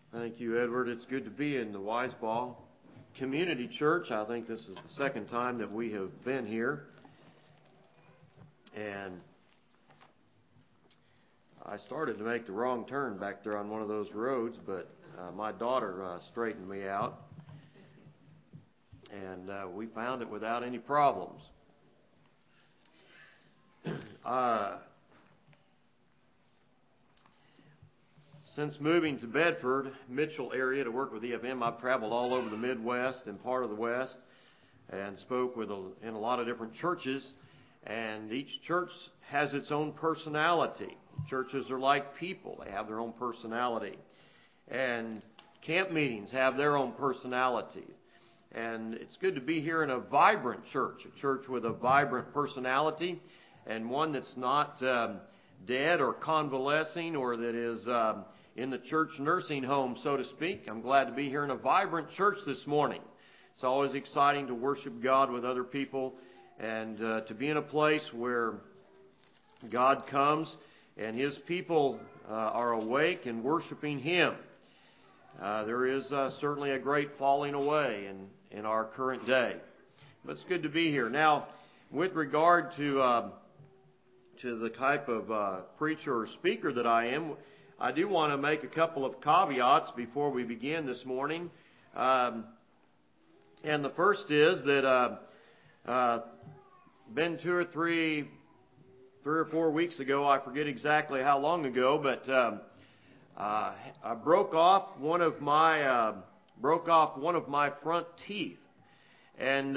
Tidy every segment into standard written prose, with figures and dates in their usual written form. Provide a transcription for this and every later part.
Thank you, Edward. It's good to be in the Wiseball Community Church. I think this is the second time that we have been here. And I started to make the wrong turn back there on one of those roads, but my daughter straightened me out. And we found it without any problems. Since moving to Bedford, Mitchell area to work with EFM, I've traveled all over the Midwest and part of the West and spoke in a lot of different churches. And each church has its own personality. Churches are like people. They have their own personality. And camp meetings have their own personalities. And it's good to be here in a vibrant church, a church with a vibrant personality and one that's not dead or convalescing or that is in the church nursing home, so to speak. I'm glad to be here in a vibrant church this morning. It's always exciting to worship God with other people and to be in a place where God comes and His people are awake and worshiping Him. There is certainly a great falling away in our current day. But it's good to be here. Now, with regard to the type of preacher or speaker that I am, I do want to make a couple of caveats before we begin this morning. And the first is that been 2 or 3 or 4 weeks ago, I forget exactly how long ago, but I broke off one of my front teeth, and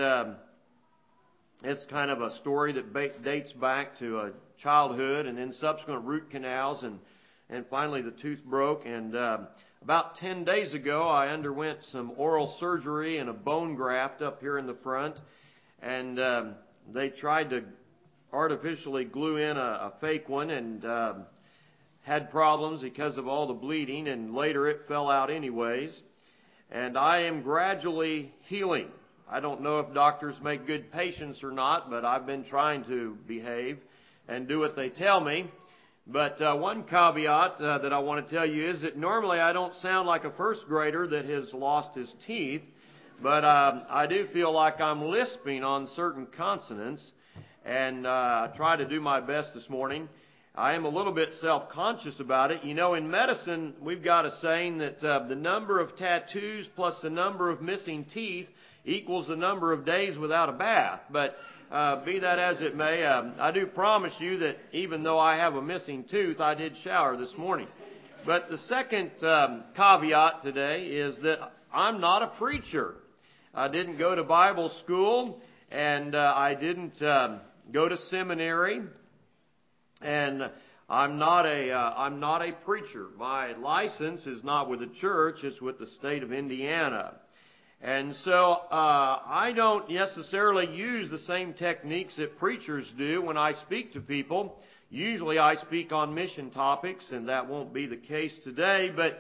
it's kind of a story that dates back to childhood, and then subsequent root canals, and finally the tooth broke. And about 10 days ago, I underwent some oral surgery and a bone graft up here in the front, and they tried to artificially glue in a fake one, and had problems because of all the bleeding, and later it fell out anyways. And I am gradually healing. I don't know if doctors make good patients or not, but I've been trying to behave and do what they tell me. But one caveat that I want to tell you is that normally I don't sound like a first grader that has lost his teeth, but I do feel like I'm lisping on certain consonants, and I try to do my best this morning. I am a little bit self-conscious about it. You know, in medicine, we've got a saying that the number of tattoos plus the number of missing teeth equals the number of days without a bath. But be that as it may, I do promise you that even though I have a missing tooth, I did shower this morning. But the second caveat today is that I'm not a preacher. I didn't go to Bible school, and I didn't go to seminary. And I'm not a preacher. My license is not with the church; it's with the state of Indiana. And so I don't necessarily use the same techniques that preachers do when I speak to people. Usually I speak on mission topics, and that won't be the case today. But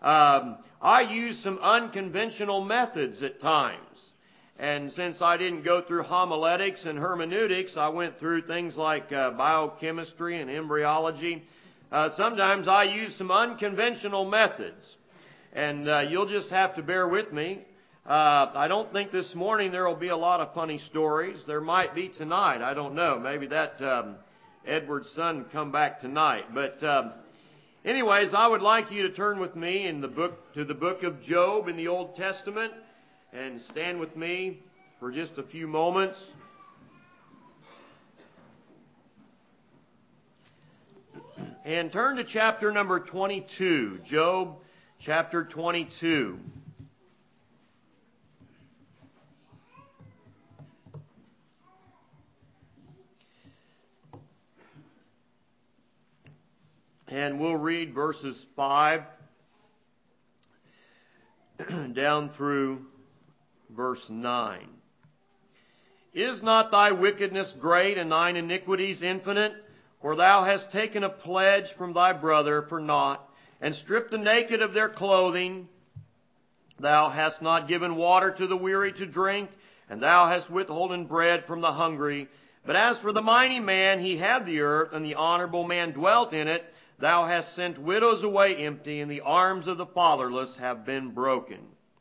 I use some unconventional methods at times. And since I didn't go through homiletics and hermeneutics, I went through things like biochemistry and embryology. Sometimes I use some unconventional methods. And you'll just have to bear with me. I don't think this morning there will be a lot of funny stories. There might be tonight. I don't know. Maybe that Edward's son come back tonight. But anyways, I would like you to turn with me to the book of Job in the Old Testament. And stand with me for just a few moments. And turn to chapter number 22. Job chapter 22. And we'll read verses 5 down through verse 9. Is not thy wickedness great, and thine iniquities infinite? For thou hast taken a pledge from thy brother for naught, and stripped the naked of their clothing. Thou hast not given water to the weary to drink, and thou hast withholden bread from the hungry. But as for the mighty man, he had the earth, and the honorable man dwelt in it. Thou hast sent widows away empty, and the arms of the fatherless have been broken.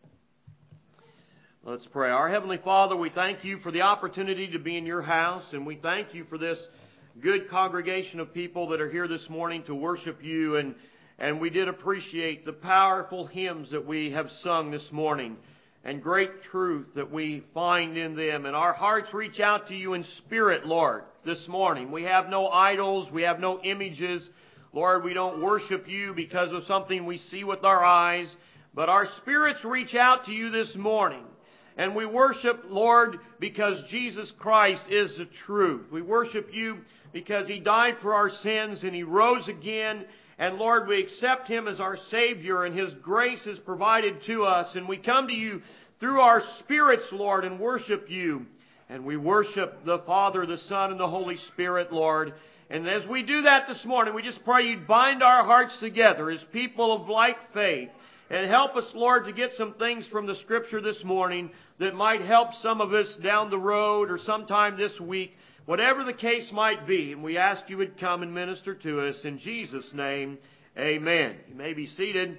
Let's pray. Our Heavenly Father, we thank You for the opportunity to be in Your house, and we thank You for this good congregation of people that are here this morning to worship You, and we did appreciate the powerful hymns that we have sung this morning, and great truth that we find in them. And our hearts reach out to You in spirit, Lord, this morning. We have no idols. We have no images. Lord, we don't worship You because of something we see with our eyes, but our spirits reach out to You this morning. And we worship, Lord, because Jesus Christ is the truth. We worship You because He died for our sins and He rose again. And Lord, we accept Him as our Savior, and His grace is provided to us. And we come to You through our spirits, Lord, and worship You. And we worship the Father, the Son, and the Holy Spirit, Lord. And as we do that this morning, we just pray You'd bind our hearts together as people of like faith. And help us, Lord, to get some things from the Scripture this morning that might help some of us down the road or sometime this week. Whatever the case might be, and we ask You would come and minister to us. In Jesus' name, amen. You may be seated.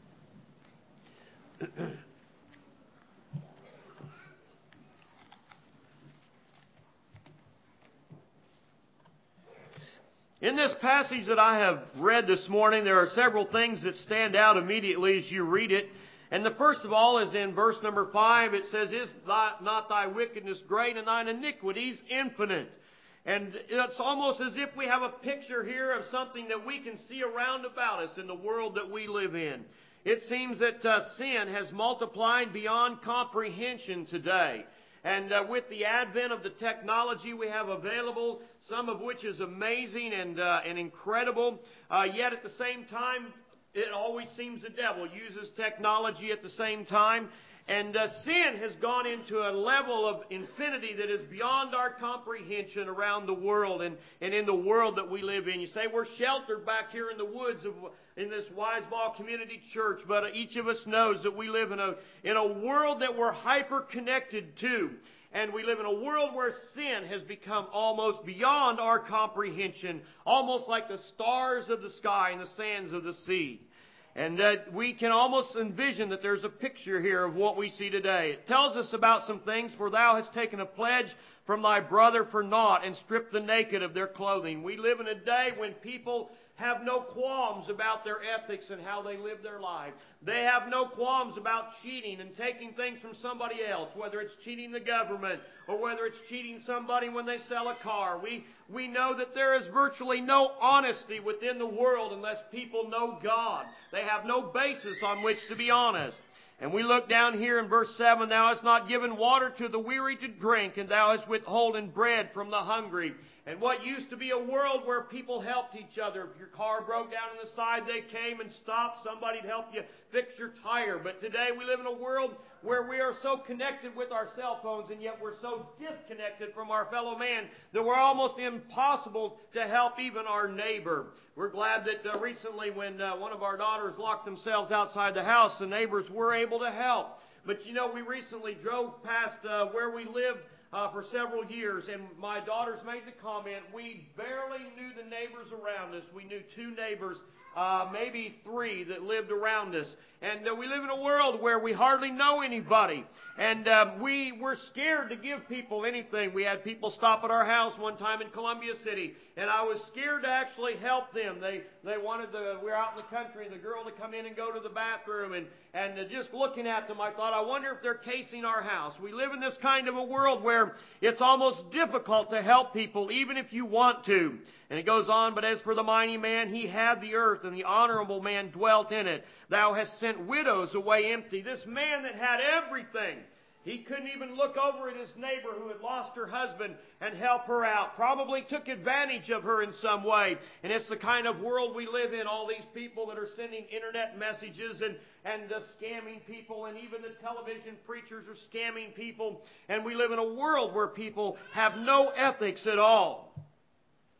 In this passage that I have read this morning, there are several things that stand out immediately as you read it. And the first of all is in verse number 5. It says, Is not thy wickedness great, and thine iniquities infinite? And it's almost as if we have a picture here of something that we can see around about us in the world that we live in. It seems that sin has multiplied beyond comprehension today. And with the advent of the technology we have available, some of which is amazing and incredible, yet at the same time, it always seems the devil uses technology at the same time. And sin has gone into a level of infinity that is beyond our comprehension around the world and in the world that we live in. You say we're sheltered back here in the woods in this Wiseball Community Church, but each of us knows that we live in a world that we're hyper-connected to. And we live in a world where sin has become almost beyond our comprehension, almost like the stars of the sky and the sands of the sea. And that we can almost envision that there's a picture here of what we see today. It tells us about some things. For thou hast taken a pledge from thy brother for naught, and stripped the naked of their clothing. We live in a day when people have no qualms about their ethics and how they live their life. They have no qualms about cheating and taking things from somebody else, whether it's cheating the government or whether it's cheating somebody when they sell a car. We know that there is virtually no honesty within the world unless people know God. They have no basis on which to be honest. And we look down here in verse 7, Thou hast not given water to the weary to drink, and Thou hast withholden bread from the hungry. And what used to be a world where people helped each other. If your car broke down on the side, they came and stopped. Somebody'd help you fix your tire. But today we live in a world where we are so connected with our cell phones, and yet we're so disconnected from our fellow man that we're almost impossible to help even our neighbor. We're glad that recently when one of our daughters locked themselves outside the house, the neighbors were able to help. But you know, we recently drove past where we lived for several years, and my daughters made the comment, we barely knew the neighbors around us. We knew 2 neighbors, maybe 3 that lived around us. And we live in a world where we hardly know anybody. And we were scared to give people anything. We had people stop at our house one time in Columbia City, and I was scared to actually help them. They wanted we were out in the country, the girl to come in and go to the bathroom. And just looking at them, I thought, I wonder if they're casing our house. We live in this kind of a world where it's almost difficult to help people, even if you want to. And it goes on, But as for the mighty man, he had the earth, and the honorable man dwelt in it. Thou hast sent widows away empty. This man that had everything, he couldn't even look over at his neighbor who had lost her husband and help her out. Probably took advantage of her in some way. And it's the kind of world we live in. All these people that are sending internet messages and scamming people. And even the television preachers are scamming people. And we live in a world where people have no ethics at all.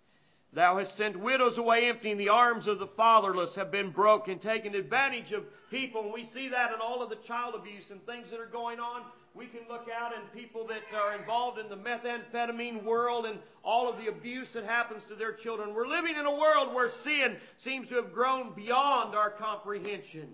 Thou hast sent widows away empty, and the arms of the fatherless have been broken, taken advantage of people. And we see that in all of the child abuse and things that are going on. We can look out and people that are involved in the methamphetamine world and all of the abuse that happens to their children. We're living in a world where sin seems to have grown beyond our comprehension.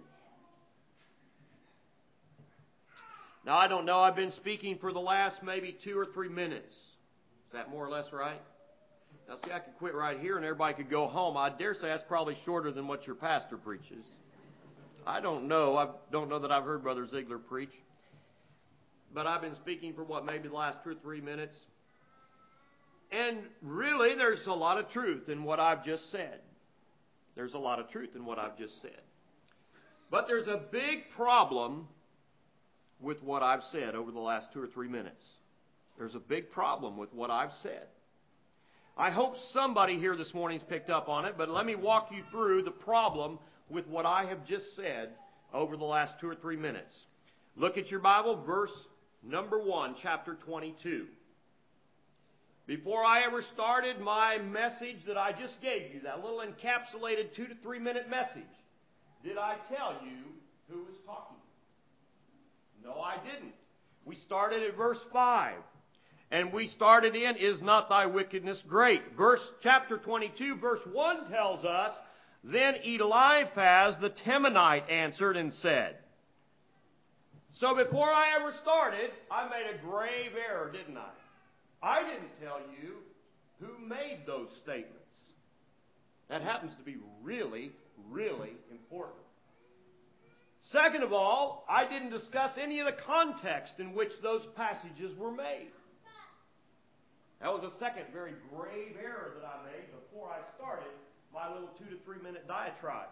Now, I don't know. I've been speaking for the last maybe 2 or 3 minutes. Is that more or less right? Now, see, I could quit right here and everybody could go home. I dare say that's probably shorter than what your pastor preaches. I don't know. I don't know that I've heard Brother Ziegler preach. But I've been speaking for maybe the last 2 or 3 minutes. And really, there's a lot of truth in what I've just said. There's a lot of truth in what I've just said. But there's a big problem with what I've said over the last 2 or 3 minutes. There's a big problem with what I've said. I hope somebody here this morning's picked up on it, but let me walk you through the problem with what I have just said over the last 2 or 3 minutes. Look at your Bible, verse number 1, chapter 22. Before I ever started my message that I just gave you, that little encapsulated 2 to 3 minute message, did I tell you who was talking? No, I didn't. We started at verse 5. And we started in, is not thy wickedness great? Chapter 22, verse 1 tells us, then Eliphaz the Temanite answered and said. So before I ever started, I made a grave error, didn't I? I didn't tell you who made those statements. That happens to be really, really important. Second of all, I didn't discuss any of the context in which those passages were made. That was a second very grave error that I made before I started my little 2 to 3 minute diatribe.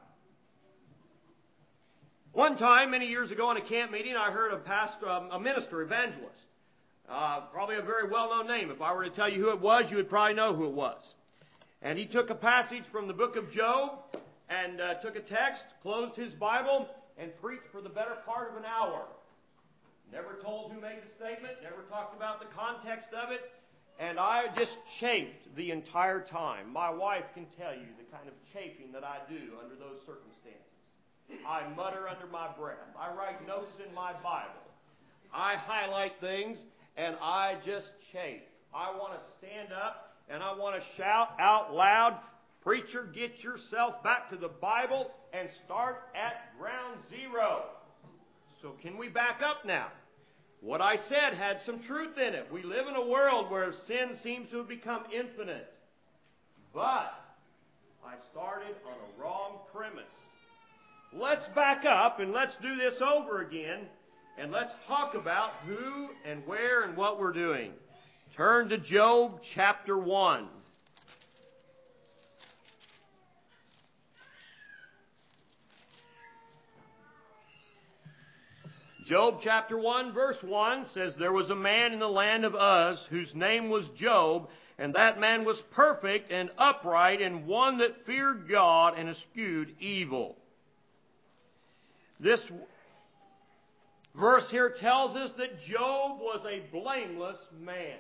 One time, many years ago in a camp meeting, I heard a minister, evangelist. Probably a very well-known name. If I were to tell you who it was, you would probably know who it was. And he took a passage from the book of Job and took a text, closed his Bible, and preached for the better part of an hour. Never told who made the statement, never talked about the context of it. And I just chafed the entire time. My wife can tell you the kind of chafing that I do under those circumstances. I mutter under my breath. I write notes in my Bible. I highlight things, and I just chafe. I want to stand up, and I want to shout out loud, preacher, get yourself back to the Bible and start at ground zero. So can we back up now? What I said had some truth in it. We live in a world where sin seems to have become infinite. But I started on a wrong premise. Let's back up and let's do this over again. And let's talk about who and where and what we're doing. Turn to Job chapter 1. Job chapter 1 verse 1 says, there was a man in the land of Uz whose name was Job, and that man was perfect and upright and one that feared God and eschewed evil. This verse here tells us that Job was a blameless man.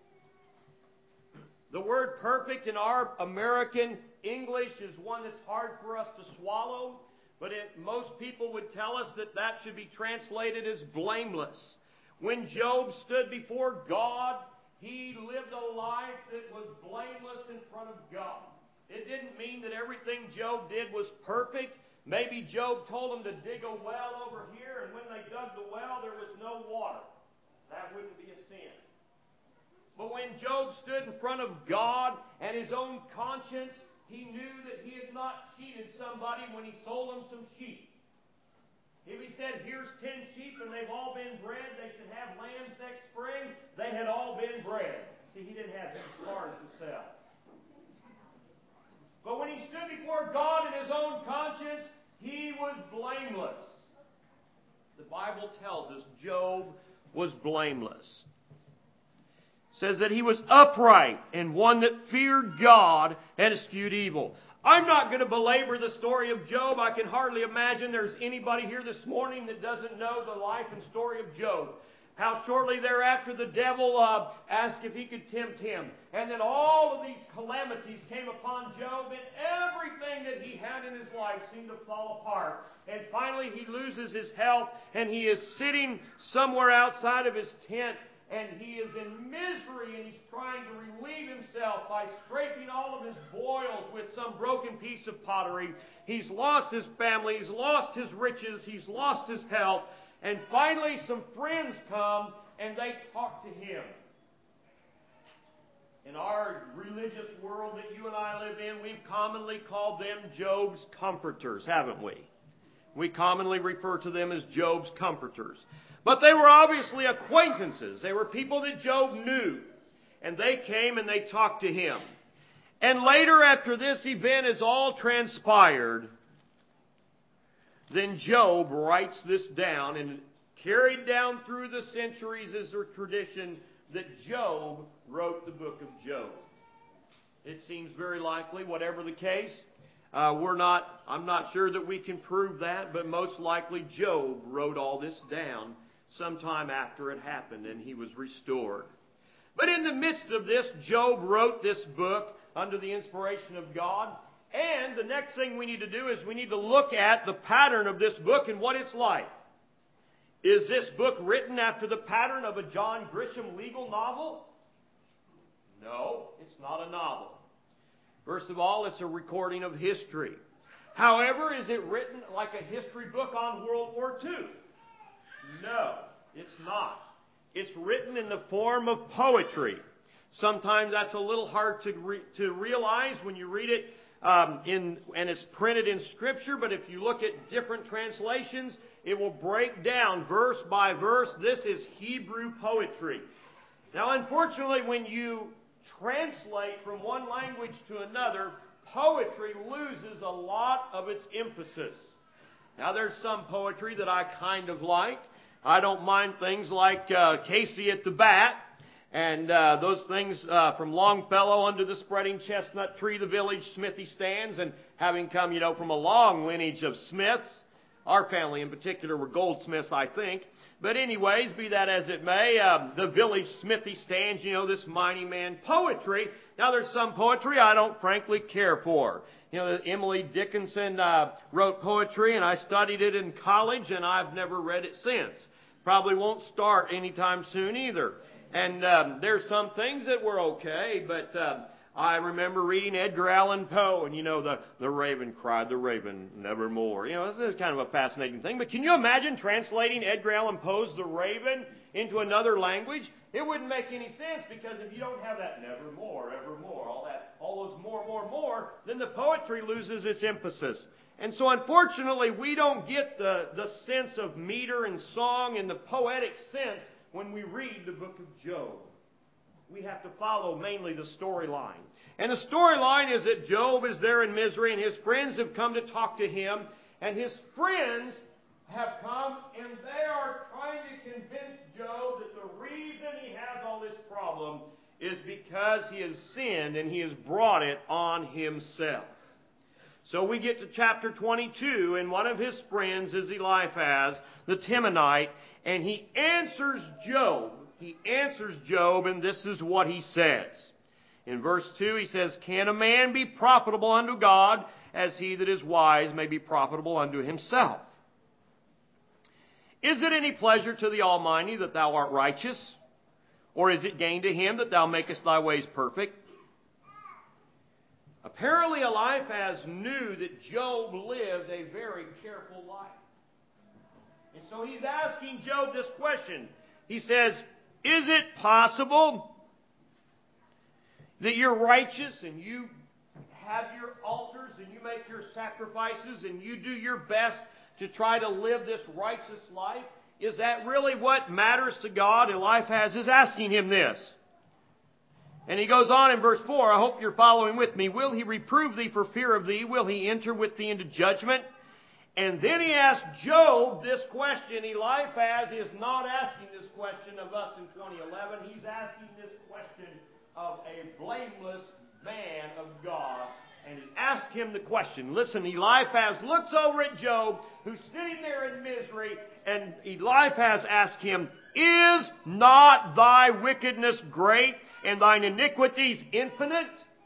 The word perfect in our American English is one that's hard for us to swallow. But most people would tell us that should be translated as blameless. When Job stood before God, he lived a life that was blameless in front of God. It didn't mean that everything Job did was perfect. Maybe Job told them to dig a well over here, and when they dug the well, there was no water. That wouldn't be a sin. But when Job stood in front of God and his own conscience, he knew that he had not cheated somebody when he sold them some sheep. If he said, here's 10 sheep and they've all been bred, they should have lambs next spring, they had all been bred. See, he didn't have these cars to sell. But when he stood before God in his own conscience, he was blameless. The Bible tells us Job was blameless. Says that he was upright and one that feared God and eschewed evil. I'm not going to belabor the story of Job. I can hardly imagine there's anybody here this morning that doesn't know the life and story of Job. How shortly thereafter the devil asked if he could tempt him. And then all of these calamities came upon Job, and everything that he had in his life seemed to fall apart. And finally he loses his health, and he is sitting somewhere outside of his tent, and he is in misery, and he's trying to relieve himself by scraping all of his boils with some broken piece of pottery. He's lost his family, he's lost his riches, he's lost his health. And finally some friends come and they talk to him. In our religious world that you and I live in, we've commonly called them Job's comforters, haven't we? We commonly refer to them as Job's comforters. But they were obviously acquaintances. They were people that Job knew. And they came and they talked to him. And later, after this event is all transpired, then Job writes this down, and carried down through the centuries is a tradition that Job wrote the book of Job. It seems very likely, whatever the case. I'm not sure that we can prove that, but most likely Job wrote all this down sometime after it happened and he was restored. But in the midst of this, Job wrote this book under the inspiration of God. And the next thing we need to do is we need to look at the pattern of this book and what it's like. Is this book written after the pattern of a John Grisham legal novel? No, it's not a novel. First of all, it's a recording of history. However, is it written like a history book on World War II? No, it's not. It's written in the form of poetry. Sometimes that's a little hard to realize when you read it and it's printed in Scripture, but if you look at different translations, it will break down verse by verse. This is Hebrew poetry. Now, unfortunately, when you translate from one language to another, poetry loses a lot of its emphasis. Now, there's some poetry that I kind of like. I don't mind things like Casey at the Bat, and those things from Longfellow, under the spreading chestnut tree, the village smithy stands, and having come, from a long lineage of smiths. Our family in particular were goldsmiths, I think. But anyways, be that as it may, the village smithy stands, this mighty man poetry. Now there's some poetry I don't frankly care for. Emily Dickinson wrote poetry, and I studied it in college, and I've never read it since. Probably won't start anytime soon either. And there's some things that were okay, but I remember reading Edgar Allan Poe, and the raven cried, the raven nevermore. This is kind of a fascinating thing. But can you imagine translating Edgar Allan Poe's The Raven into another language? It wouldn't make any sense, because if you don't have that nevermore, evermore, all those more, then the poetry loses its emphasis. And so unfortunately, we don't get the sense of meter and song and the poetic sense when we read the book of Job. We have to follow mainly the storyline. And the storyline is that Job is there in misery, and his friends have come to talk to him. And his friends have come, and they are trying to convince Job that the reason he has all this problem is because he has sinned and he has brought it on himself. So we get to chapter 22, and one of his friends is Eliphaz, the Temanite, and he answers Job. He answers Job, and this is what he says. In verse 2, he says, "Can a man be profitable unto God, as he that is wise may be profitable unto himself? Is it any pleasure to the Almighty that thou art righteous? Or is it gain to him that thou makest thy ways perfect?" Apparently Eliphaz knew that Job lived a very careful life. And so he's asking Job this question. He says, is it possible that you're righteous and you have your altars and you make your sacrifices and you do your best to try to live this righteous life? Is that really what matters to God? Eliphaz is asking him this. And he goes on in verse 4, I hope you're following with me. Will he reprove thee for fear of thee? Will he enter with thee into judgment? And then he asked Job this question. Eliphaz is not asking this question of us in 2011. He's asking this question of a blameless man of God And he asked him the question. Listen, Eliphaz looks over at Job, who's sitting there in misery, and Eliphaz asked him, "Is not thy wickedness great, and thine iniquities infinite?"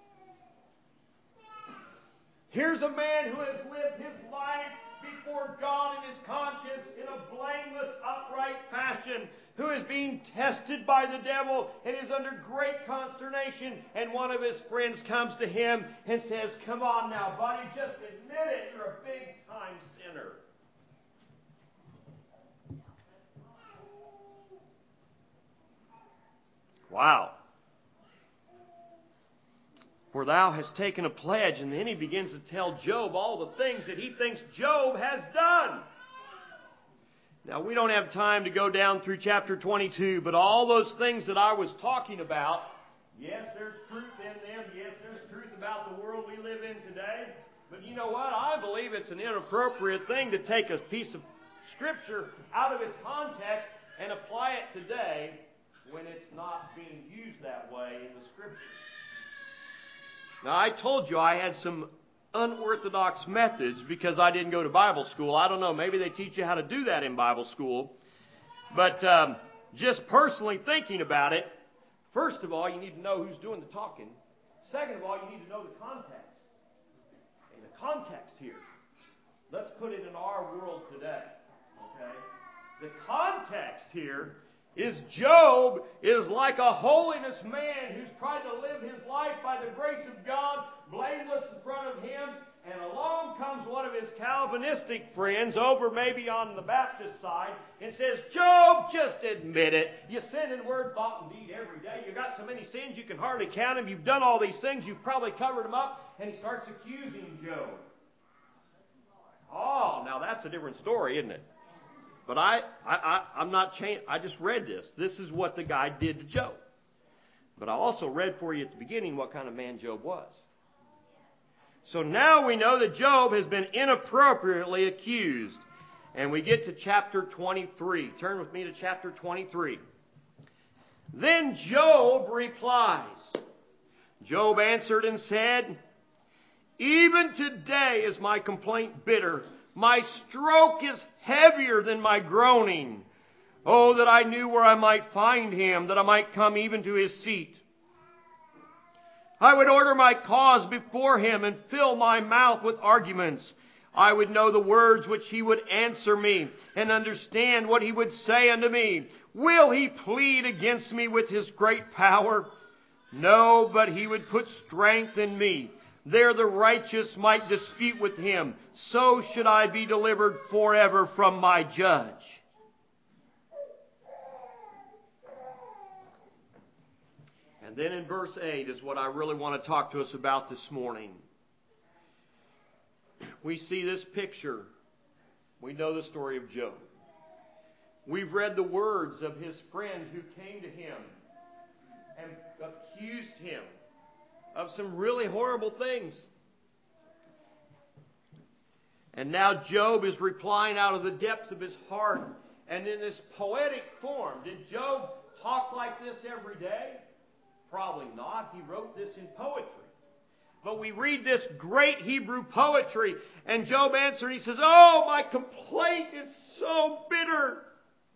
Here's a man who has lived his life before God in his conscience in a blameless, upright fashion, who is being tested by the devil and is under great consternation. And one of his friends comes to him and says, "Come on now, buddy, just admit it. You're a big-time sinner." Wow. "For thou hast taken a pledge," and then he begins to tell Job all the things that he thinks Job has done. Now, we don't have time to go down through chapter 22, but all those things that I was talking about, yes, there's truth in them. Yes, there's truth about the world we live in today. But you know what? I believe it's an inappropriate thing to take a piece of Scripture out of its context and apply it today when it's not being used that way in the Scriptures. Now, I told you I had some unorthodox methods because I didn't go to Bible school. I don't know, maybe they teach you how to do that in Bible school. But just personally thinking about it, first of all, you need to know who's doing the talking. Second of all, you need to know the context. And the context here, let's put it in our world today. Okay? The context here is Job is like a holiness man who's tried to live his life by the grace of God, blameless in front of him, and along comes one of his Calvinistic friends over maybe on the Baptist side and says, "Job, just admit it. You sin in word, thought, and deed every day. You've got so many sins you can hardly count them. You've done all these things. You've probably covered them up." And he starts accusing Job. Oh, now that's a different story, isn't it? But I'm not changed. I just read this. This is what the guy did to Job. But I also read for you at the beginning what kind of man Job was. So now we know that Job has been inappropriately accused. And we get to chapter 23. Turn with me to chapter 23. Then Job replies. Job answered and said, "Even today is my complaint bitter. My stroke is heavier than my groaning. Oh, that I knew where I might find him, that I might come even to his seat. I would order my cause before him and fill my mouth with arguments. I would know the words which he would answer me and understand what he would say unto me. Will he plead against me with his great power? No, but he would put strength in me. There the righteous might dispute with him. So should I be delivered forever from my judge." And then in verse 8 is what I really want to talk to us about this morning. We see this picture. We know the story of Job. We've read the words of his friend who came to him and accused him of some really horrible things. And now Job is replying out of the depths of his heart and in this poetic form. Did Job talk like this every day? Probably not. He wrote this in poetry. But we read this great Hebrew poetry, and Job answered, he says, "Oh, my complaint is so bitter.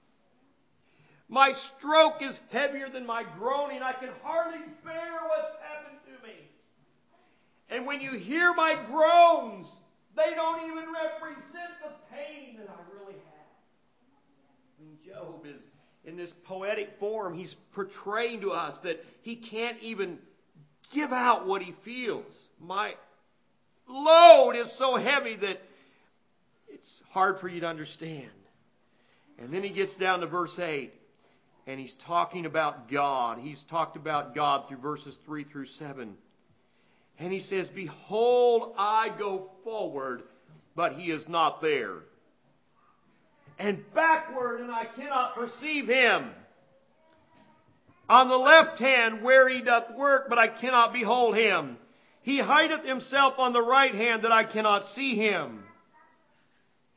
My stroke is heavier than my groaning. I can hardly bear what's happened to me. And when you hear my groans, they don't even represent the pain that I really have." I mean, Job is in this poetic form. He's portraying to us that he can't even give out what he feels. My load is so heavy that it's hard for you to understand. And then he gets down to verse 8. And he's talking about God. He's talked about God through verses 3 through 7. And he says, "Behold, I go forward, but he is not there. And backward, and I cannot perceive him. On the left hand, where he doth work, but I cannot behold him. He hideth himself on the right hand, that I cannot see him."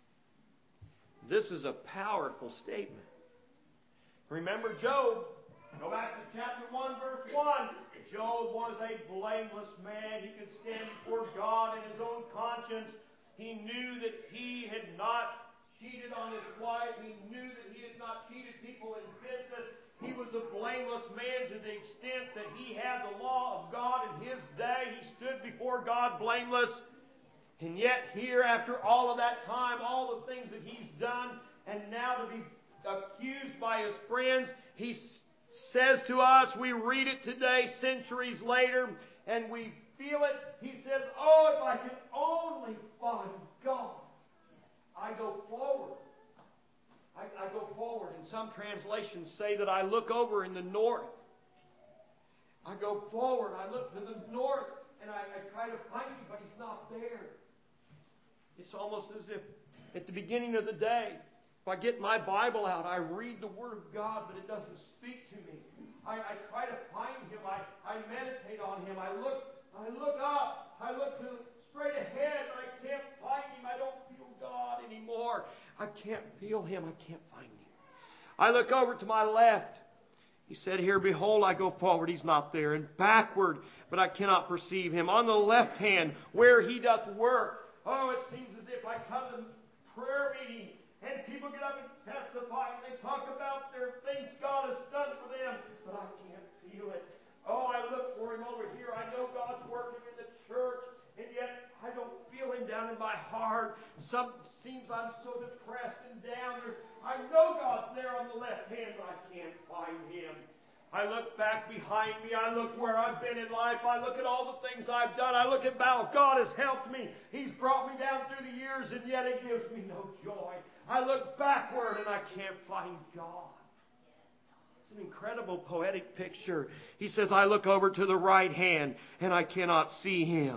This is a powerful statement. Remember Job, Go back to chapter 1, verse 1. Job was a blameless man. He could stand before God in his own conscience. He knew that he had not cheated on his wife. He knew that he had not cheated people in business. He was a blameless man to the extent that he had the law of God in his day. He stood before God blameless. And yet here, after all of that time, all the things that he's done, and now to be accused by his friends, he says to us, we read it today, centuries later, and we feel it. He says, oh, if I could only find God, I go forward. I go forward. And some translations say that I look over in the north. I go forward. I look to the north, and I try to find him, but he's not there. It's almost as if at the beginning of the day, if I get my Bible out, I read the Word of God, but it doesn't speak to me. I try to find Him. I meditate on Him. I look up. I look straight ahead, and I can't find Him. I don't feel God anymore. I can't feel Him. I can't find Him. I look over to my left. He said here, behold, I go forward. He's not there. And backward, but I cannot perceive Him. On the left hand, where He doth work. Oh, it seems as if I come to prayer meeting and people get up and testify and they talk about their things God has done for them, but I can't feel it. Oh, I look for Him over here. I know God's working in the church, and yet I don't feel Him down in my heart. Seems I'm so depressed and down. I know God's there on the left hand, but I can't find Him. I look back behind me. I look where I've been in life. I look at all the things I've done. I look at how God has helped me. He's brought me down through the years, and yet it gives me no joy. I look backward, and I can't find God. It's an incredible poetic picture. He says, I look over to the right hand, and I cannot see Him.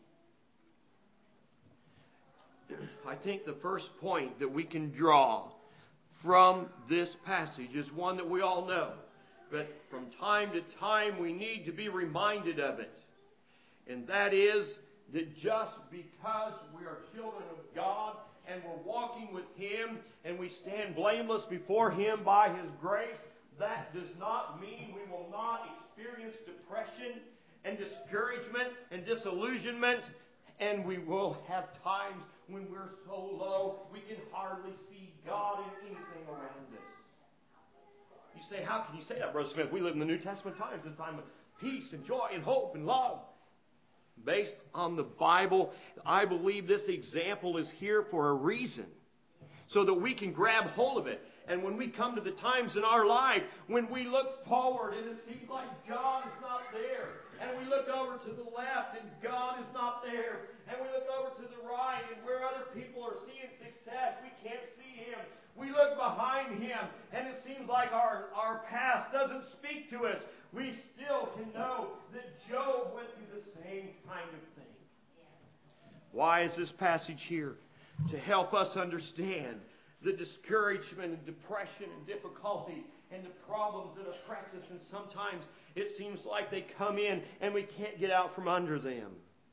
I think the first point that we can draw from this passage is one that we all know. But from time to time we need to be reminded of it. And that is that just because we are children of God and we're walking with Him and we stand blameless before Him by His grace, that does not mean we will not experience depression and discouragement and disillusionment. And we will have times when we're so low we can hardly see God in anything around us. You say, how can you say that, Brother Smith? We live in the New Testament times, a time of peace and joy and hope and love. Based on the Bible, I believe this example is here for a reason, so that we can grab hold of it. And when we come to the times in our life when we look forward and it seems like God is not there, and we look over to the left and God is not there, and we look over to the right and where other people are seeing success, we can't see Him. We look behind Him and it seems like our past doesn't speak to us. We still can know that Job went through the same kind of thing. Why is this passage here? To help us understand the discouragement and depression and difficulties and the problems that oppress us. And sometimes it seems like they come in and we can't get out from under them.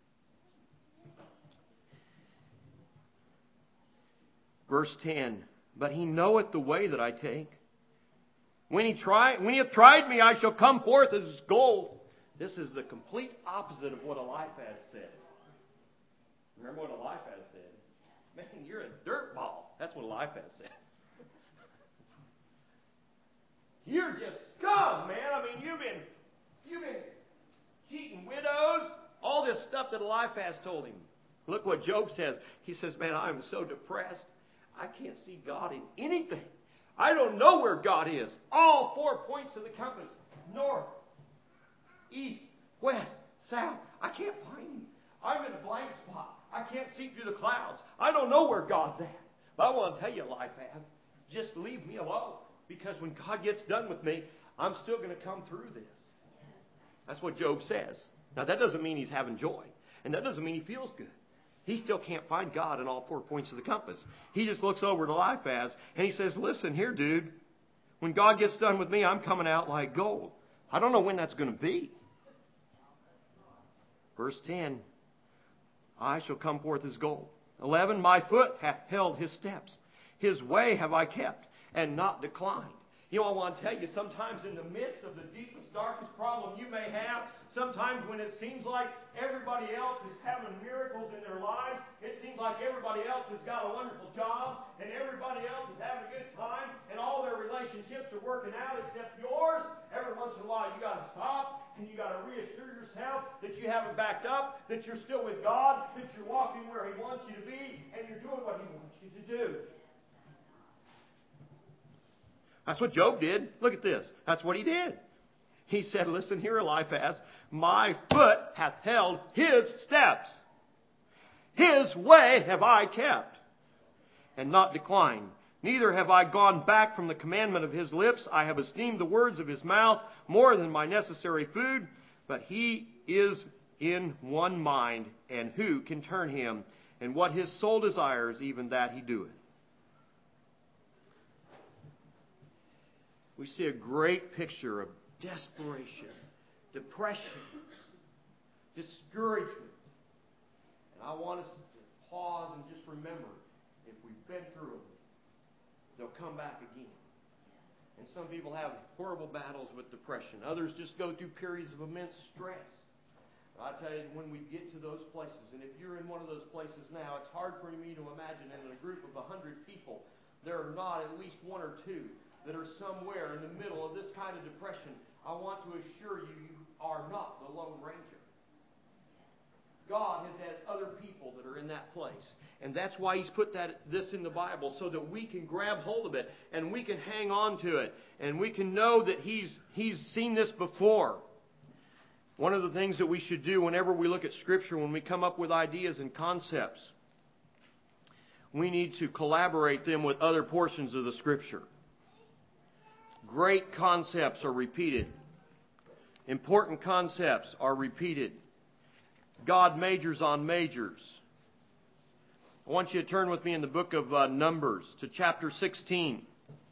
Verse 10. But He knoweth the way that I take. When He hath tried me, I shall come forth as gold. This is the complete opposite of what Eliphaz said. Remember what Eliphaz said? Man, you're a dirt ball. That's what Eliphaz said. You're just scum, man. I mean, you've been cheating widows. All this stuff that Eliphaz told him. Look what Job says. He says, man, I'm so depressed. I can't see God in anything. I don't know where God is. All 4 points of the compass. North, east, west, south. I can't find Him. I'm in a blank spot. I can't see through the clouds. I don't know where God's at. But I want to tell you, Eliphaz, just leave me alone. Because when God gets done with me, I'm still going to come through this. That's what Job says. Now, that doesn't mean he's having joy. And that doesn't mean he feels good. He still can't find God in all 4 points of the compass. He just looks over to Eliphaz and he says, listen here, dude. When God gets done with me, I'm coming out like gold. I don't know when that's going to be. Verse 10. I shall come forth as gold. 11. My foot hath held His steps. His way have I kept and not declined. You know, I want to tell you, sometimes in the midst of the deepest, darkest problem you may have, sometimes when it seems like everybody else is having miracles in their lives, it seems like everybody else has got a wonderful job, and everybody else is having a good time, and all their relationships are working out except yours. Every once in a while you got to stop, and you got to reassure yourself that you haven't backed up, that you're still with God, that you're walking where He wants you to be, and you're doing what He wants you to do. That's what Job did. Look at this. That's what he did. He said, listen here, Eliphaz, my foot hath held His steps. His way have I kept, and not declined. Neither have I gone back from the commandment of His lips. I have esteemed the words of His mouth more than my necessary food. But He is in one mind, and who can turn Him? And what His soul desires, even that He doeth. We see a great picture of desperation, depression, discouragement. And I want us to pause and just remember, if we've been through them, they'll come back again. And some people have horrible battles with depression. Others just go through periods of immense stress. I tell you, when we get to those places, and if you're in one of those places now, it's hard for me to imagine in a group of 100 people, there are not at least one or two that are somewhere in the middle of this kind of depression. I want to assure you, you are not the Lone Ranger. God has had other people that are in that place. And that's why He's put this in the Bible, so that we can grab hold of it and we can hang on to it. And we can know that He's seen this before. One of the things that we should do whenever we look at Scripture, when we come up with ideas and concepts, we need to collaborate them with other portions of the Scripture. Great concepts are repeated. Important concepts are repeated. God majors on majors. I want you to turn with me in the book of Numbers to chapter 16.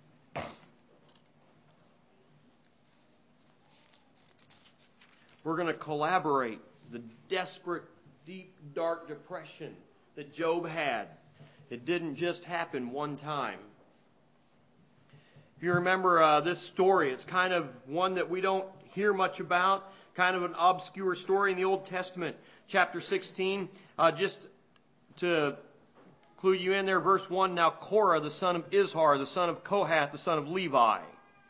We're going to collaborate the desperate, deep, dark depression that Job had. It didn't just happen one time. If you remember this story, it's kind of one that we don't hear much about, kind of an obscure story in the Old Testament. Chapter 16, just to clue you in there, verse 1, now Korah, the son of Izhar, the son of Kohath, the son of Levi.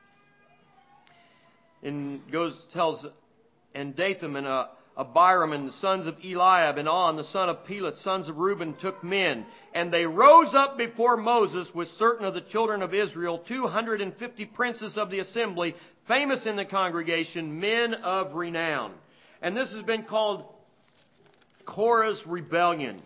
And tells, and Dathan and Abiram and the sons of Eliab and On, the son of Peleth, sons of Reuben, took men. And they rose up before Moses with certain of the children of Israel, 250 princes of the assembly, famous in the congregation, men of renown. And this has been called Korah's rebellion.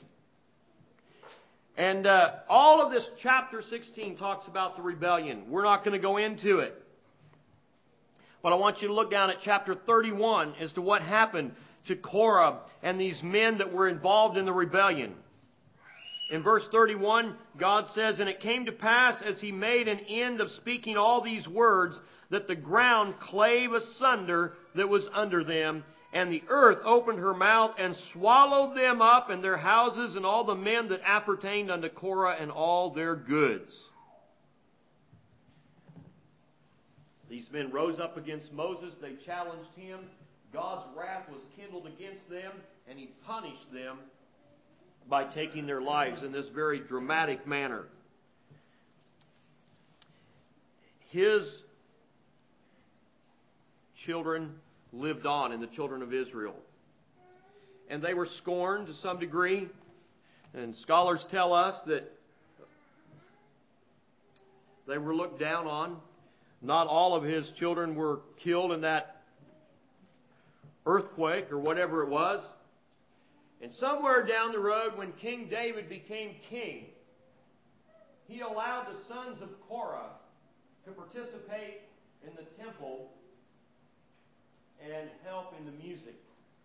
And all of this chapter 16 talks about the rebellion. We're not going to go into it. But I want you to look down at chapter 31 as to what happened to Korah and these men that were involved in the rebellion. In verse 31, God says, and it came to pass as he made an end of speaking all these words, that the ground clave asunder that was under them, and the earth opened her mouth and swallowed them up and their houses and all the men that appertained unto Korah and all their goods. These men rose up against Moses. They challenged him. God's wrath was kindled against them, and He punished them by taking their lives in this very dramatic manner. His children lived on in the children of Israel. And they were scorned to some degree. And scholars tell us that they were looked down on. Not all of his children were killed in that earthquake or whatever it was. And somewhere down the road, when King David became king, he allowed the sons of Korah to participate in the temple and help in the music.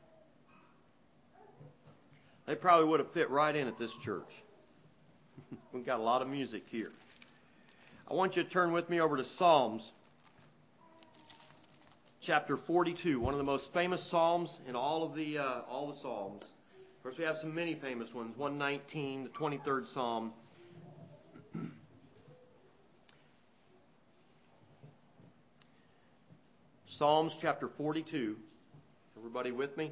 They probably would have fit right in at this church. We've got a lot of music here. I want you to turn with me over to Psalms chapter 42, one of the most famous psalms in all the psalms. Of course, we have some many famous ones. 119, the 23rd Psalm. Psalms chapter 42. Everybody with me?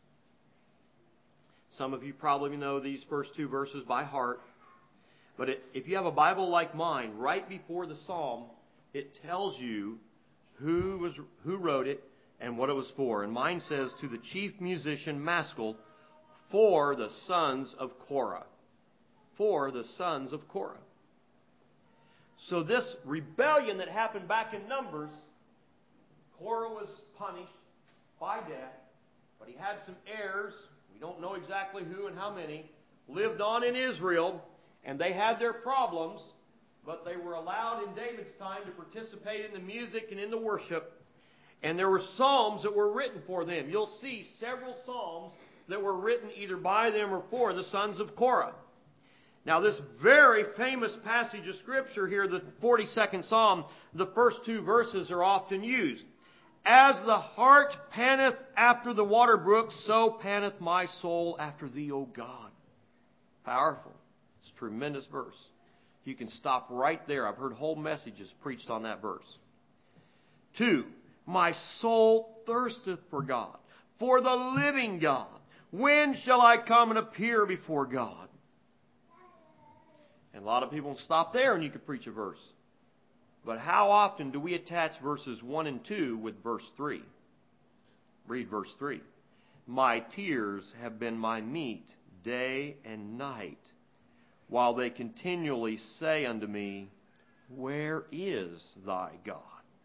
Some of you probably know these first two verses by heart. But if you have a Bible like mine, right before the psalm, it tells you who wrote it and what it was for. And mine says, to the chief musician Maskil, for the sons of Korah. For the sons of Korah. So this rebellion that happened back in Numbers, Korah was punished by death, but he had some heirs. We don't know exactly who and how many. Lived on in Israel, and they had their problems, but they were allowed in David's time to participate in the music and in the worship. And there were psalms that were written for them. You'll see several psalms that were written either by them or for the sons of Korah. Now, this very famous passage of Scripture here, the 42nd Psalm, the first two verses are often used. As the hart panteth after the water brooks, so panteth my soul after thee, O God. Powerful. It's a tremendous verse. You can stop right there. I've heard whole messages preached on that verse. 2, my soul thirsteth for God, for the living God. When shall I come and appear before God? And a lot of people stop there and you could preach a verse. But how often do we attach verses 1 and 2 with verse 3? Read verse 3. My tears have been my meat day and night, while they continually say unto me, where is thy God?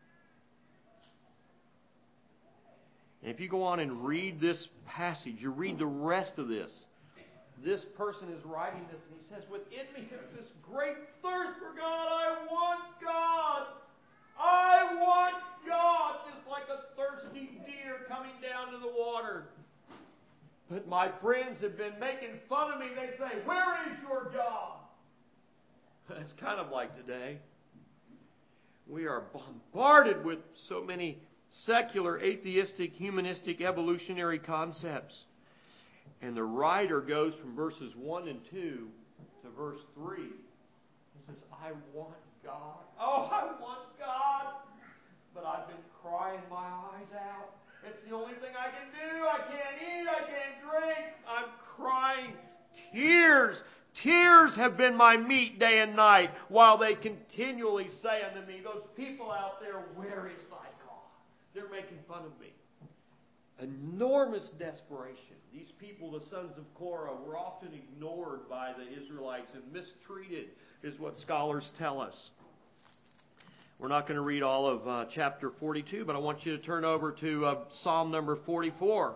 And if you go on and read this passage, you read the rest of this. This person is writing this, and he says, within me there's this great thirst for God. I want God. I want God, just like a thirsty deer coming down to the water. But my friends have been making fun of me. They say, where is your God? It's kind of like today. We are bombarded with so many secular, atheistic, humanistic, evolutionary concepts. And the writer goes from verses 1 and 2 to verse 3. He says, I want God. Oh, I want God. But I've been crying my eyes out. It's the only thing I can do. I can't eat. I can't drink. I'm crying. Tears have been my meat day and night, while they continually say unto me, those people out there, where is thy God? They're making fun of me. Enormous desperation. These people, the sons of Korah, were often ignored by the Israelites and mistreated, is what scholars tell us. We're not going to read all of chapter 42, but I want you to turn over to Psalm number 44.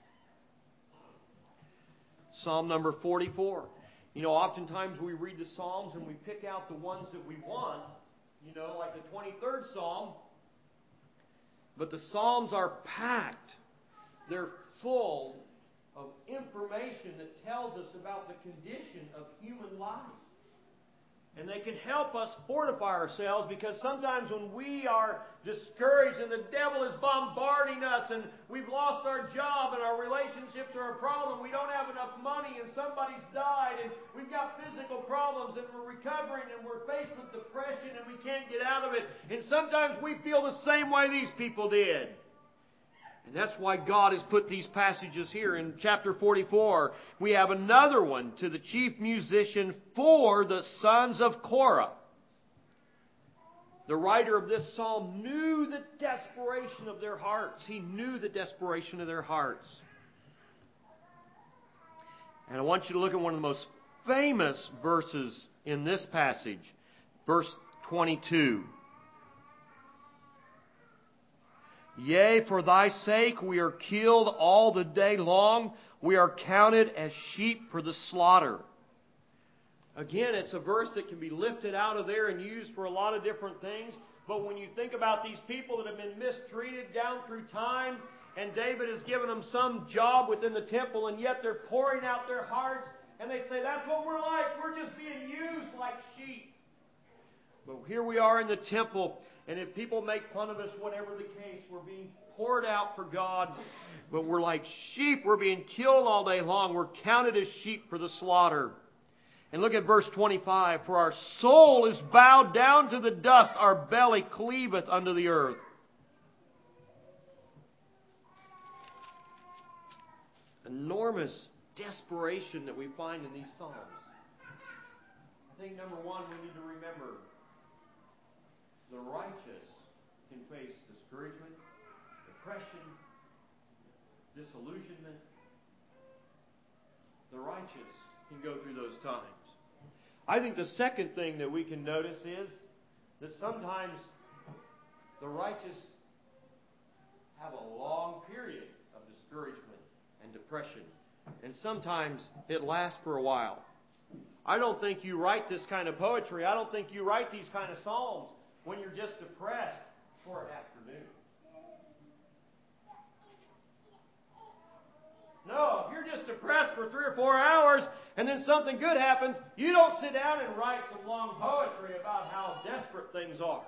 Psalm number 44. You know, oftentimes we read the Psalms and we pick out the ones that we want, you know, like the 23rd Psalm. But the Psalms are packed. They're full of information that tells us about the condition of human life. And they can help us fortify ourselves, because sometimes when we are discouraged and the devil is bombarding us and we've lost our job and our relationships are a problem, we don't have enough money and somebody's died and we've got physical problems and we're recovering and we're faced with depression and we can't get out of it. And sometimes we feel the same way these people did. And that's why God has put these passages here. In chapter 44, we have another one to the chief musician for the sons of Korah. The writer of this psalm knew the desperation of their hearts. He knew the desperation of their hearts. And I want you to look at one of the most famous verses in this passage. Verse 22. Yea, for thy sake we are killed all the day long. We are counted as sheep for the slaughter. Again, it's a verse that can be lifted out of there and used for a lot of different things. But when you think about these people that have been mistreated down through time, and David has given them some job within the temple, and yet they're pouring out their hearts, and they say, that's what we're like. We're just being used like sheep. But here we are in the temple, and if people make fun of us, whatever the case, we're being poured out for God. But we're like sheep. We're being killed all day long. We're counted as sheep for the slaughter. And look at verse 25. For our soul is bowed down to the dust. Our belly cleaveth unto the earth. enormous desperation that we find in these Psalms. I think number one, we need to remember the righteous can face discouragement, depression, disillusionment. The righteous can go through those times. I think the second thing that we can notice is that sometimes the righteous have a long period of discouragement and depression. And sometimes it lasts for a while. I don't think you write this kind of poetry. I don't think you write these kind of psalms when you're just depressed for an afternoon. No, if you're just depressed for 3 or 4 hours and then something good happens, you don't sit down and write some long poetry about how desperate things are.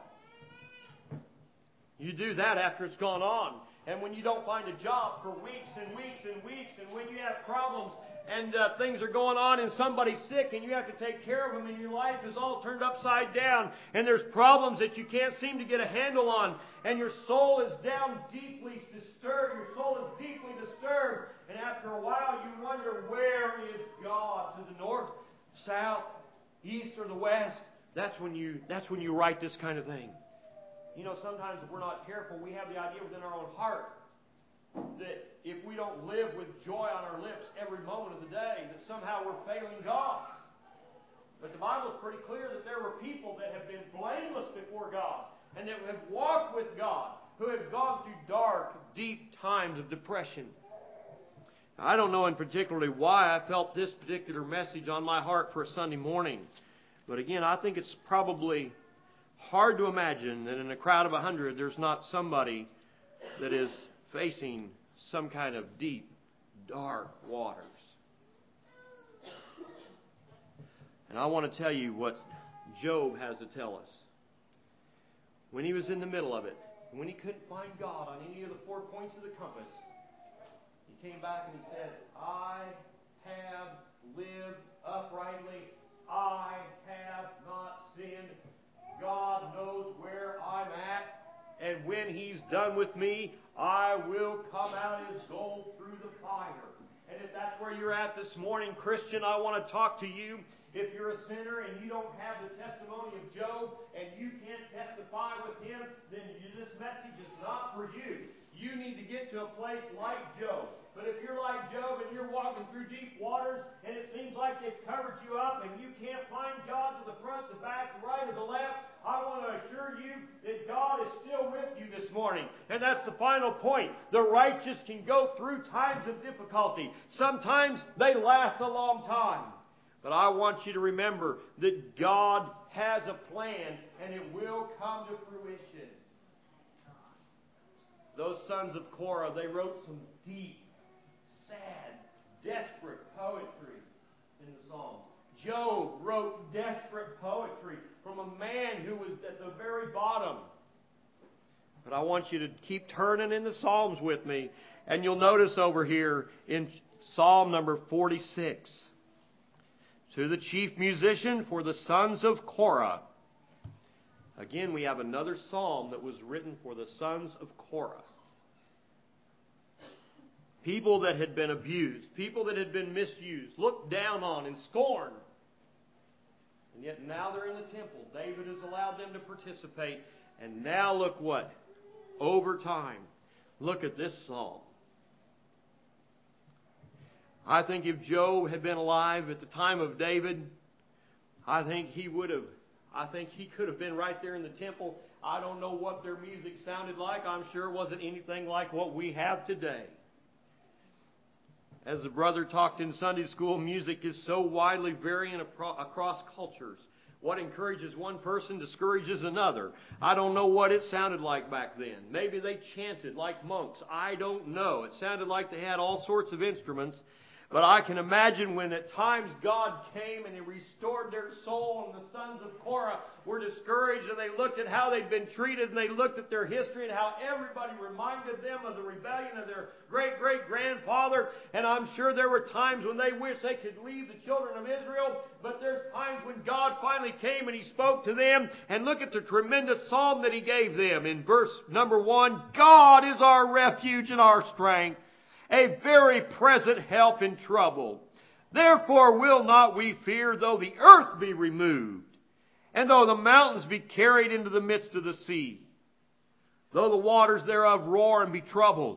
You do that after it's gone on. And when you don't find a job for weeks and weeks and weeks, and when you have problems and things are going on and somebody's sick and you have to take care of them and your life is all turned upside down and there's problems that you can't seem to get a handle on and your soul is down deeply disturbed, your soul is deeply disturbed, and after a while you wonder, where is God? To the north, south, east, or the west? That's when you write this kind of thing. You know, sometimes if we're not careful, we have the idea within our own heart that if we don't live with joy on our lips every moment of the day, that somehow we're failing God. But the Bible is pretty clear that there were people that have been blameless before God and that have walked with God, who have gone through dark, deep times of depression. Now, I don't know in particularly why I felt this particular message on my heart for a Sunday morning. But again, I think it's probably hard to imagine that in a crowd of 100 there's not somebody that is facing some kind of deep, dark waters. And I want to tell you what Job has to tell us. When he was in the middle of it, when he couldn't find God on any of the 4 points of the compass, he came back and he said, I have lived uprightly. I have not sinned. God knows where I'm at. And when He's done with me, I will come out as gold through the fire. And if that's where you're at this morning, Christian, I want to talk to you. If you're a sinner and you don't have the testimony of Job and you can't testify with him, then this message is not for you. You need to get to a place like Job. But if you're like Job and you're walking through deep waters and it seems like they've covered you up and you can't find God to the front, the back, the right, or the left, I want to assure you that God is still with you this morning. And that's the final point. The righteous can go through times of difficulty. Sometimes they last a long time. But I want you to remember that God has a plan and it will come to fruition. Those sons of Korah, they wrote some deep, sad, desperate poetry in the Psalms. Job wrote desperate poetry from a man who was at the very bottom. But I want you to keep turning in the Psalms with me. And you'll notice over here in Psalm number 46. To the chief musician for the sons of Korah. Again, we have another psalm that was written for the sons of Korah. People that had been abused, people that had been misused, looked down on and scorned. And yet now they're in the temple. David has allowed them to participate. And now look what? Over time, look at this psalm. I think if Job had been alive at the time of David, I think he could have been right there in the temple. I don't know what their music sounded like. I'm sure it wasn't anything like what we have today. As the brother talked in Sunday school, music is so widely varying across cultures. What encourages one person discourages another. I don't know what it sounded like back then. Maybe they chanted like monks. I don't know. It sounded like they had all sorts of instruments. But I can imagine when at times God came and He restored their soul and the sons of Korah were discouraged and they looked at how they'd been treated and they looked at their history and how everybody reminded them of the rebellion of their great-great-grandfather. And I'm sure there were times when they wished they could leave the children of Israel. But there's times when God finally came and He spoke to them. And look at the tremendous psalm that He gave them in verse number 1. God is our refuge and our strength, a very present help in trouble. Therefore will not we fear, though the earth be removed, and though the mountains be carried into the midst of the sea, though the waters thereof roar and be troubled.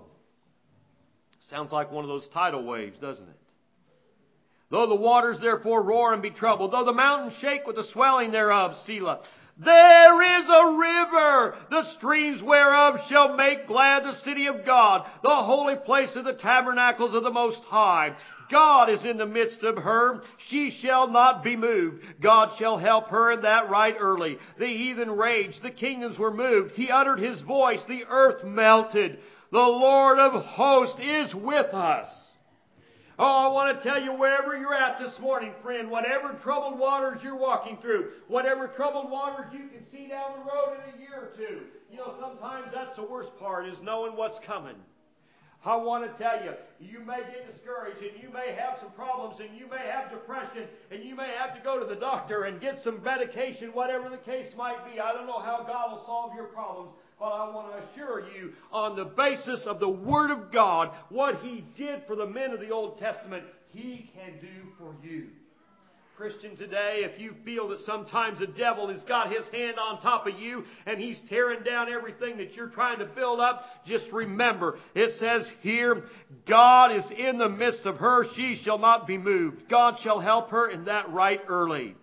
Sounds like one of those tidal waves, doesn't it? Though the waters therefore roar and be troubled, though the mountains shake with the swelling thereof, Selah. There is a river, the streams whereof shall make glad the city of God, the holy place of the tabernacles of the Most High. God is in the midst of her. She shall not be moved. God shall help her in that right early. The heathen raged. The kingdoms were moved. He uttered His voice. The earth melted. The Lord of hosts is with us. Oh, I want to tell you, wherever you're at this morning, friend, whatever troubled waters you're walking through, whatever troubled waters you can see down the road in a year or two, you know, sometimes that's the worst part, is knowing what's coming. I want to tell you, you may get discouraged, and you may have some problems, and you may have depression, and you may have to go to the doctor and get some medication, whatever the case might be. I don't know how God will solve your problems. But I want to assure you, on the basis of the Word of God, what He did for the men of the Old Testament, He can do for you. Christian, today, if you feel that sometimes the devil has got his hand on top of you and he's tearing down everything that you're trying to build up, just remember, it says here, God is in the midst of her, she shall not be moved. God shall help her in that right early.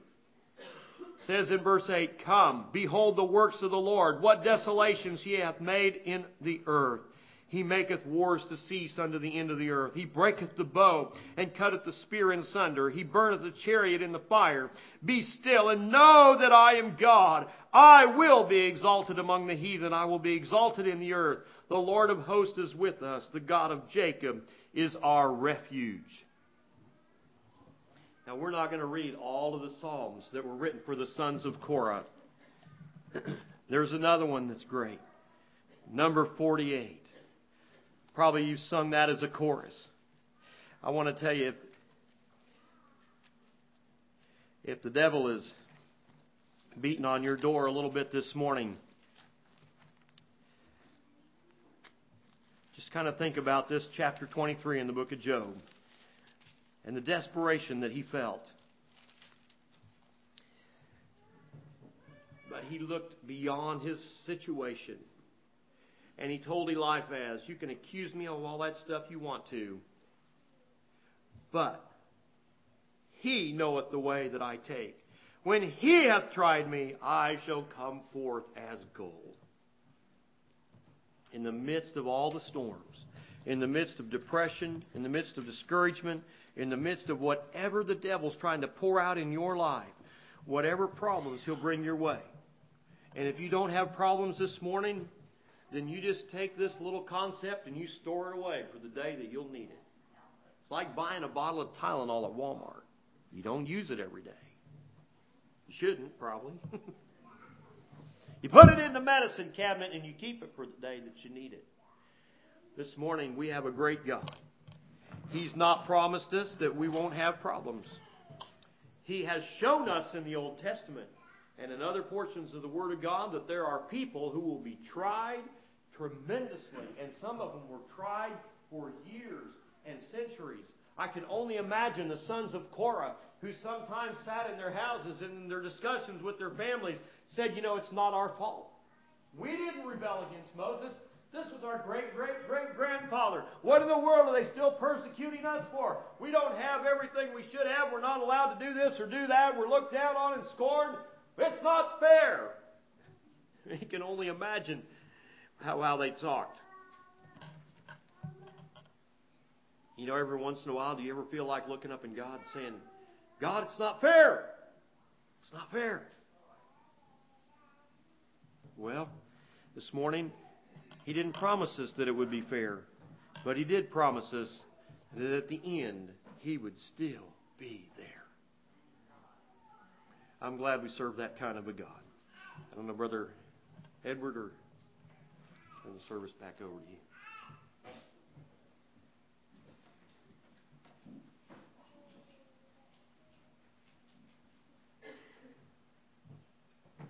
Says in verse 8, Come, behold the works of the Lord, what desolations He hath made in the earth. He maketh wars to cease unto the end of the earth. He breaketh the bow, and cutteth the spear in sunder. He burneth the chariot in the fire. Be still, and know that I am God. I will be exalted among the heathen. I will be exalted in the earth. The Lord of hosts is with us. The God of Jacob is our refuge. Now, we're not going to read all of the Psalms that were written for the sons of Korah. There's another one that's great. Number 48. Probably you've sung that as a chorus. I want to tell you, if the devil is beating on your door a little bit this morning, just kind of think about this chapter 23 in the book of Job. And the desperation that he felt. But he looked beyond his situation. And he told Eliphaz, you can accuse me of all that stuff you want to. But He knoweth the way that I take. When He hath tried me, I shall come forth as gold. In the midst of all the storms, in the midst of depression, in the midst of discouragement, in the midst of whatever the devil's trying to pour out in your life, whatever problems he'll bring your way. And if you don't have problems this morning, then you just take this little concept and you store it away for the day that you'll need it. It's like buying a bottle of Tylenol at Walmart. You don't use it every day. You shouldn't, probably. You put it in the medicine cabinet and you keep it for the day that you need it. This morning we have a great God. He's not promised us that we won't have problems. He has shown us in the Old Testament and in other portions of the Word of God that there are people who will be tried tremendously. And some of them were tried for years and centuries. I can only imagine the sons of Korah who sometimes sat in their houses and in their discussions with their families said, you know, it's not our fault. We didn't rebel against Moses. This was our great-great-great-grandfather. What in the world are they still persecuting us for? We don't have everything we should have. We're not allowed to do this or do that. We're looked down on and scorned. It's not fair. You can only imagine how they talked. You know, every once in a while, do you ever feel like looking up in God and saying, God, it's not fair. It's not fair. Well, this morning, He didn't promise us that it would be fair, but He did promise us that at the end, He would still be there. I'm glad we serve that kind of a God. I don't know, Brother Edward, or turn the service back over to you.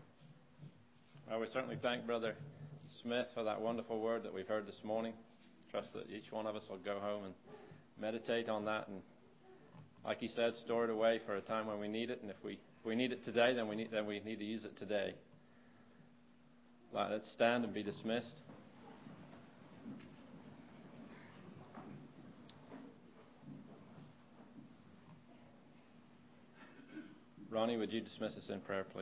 Well, we certainly thank Brother Smith for that wonderful word that we've heard this morning. Trust that each one of us will go home and meditate on that, and like he said, store it away for a time when we need it. And if we need it today, then we need to use it today. Let's stand and be dismissed. Ronnie, would you dismiss us in prayer, please?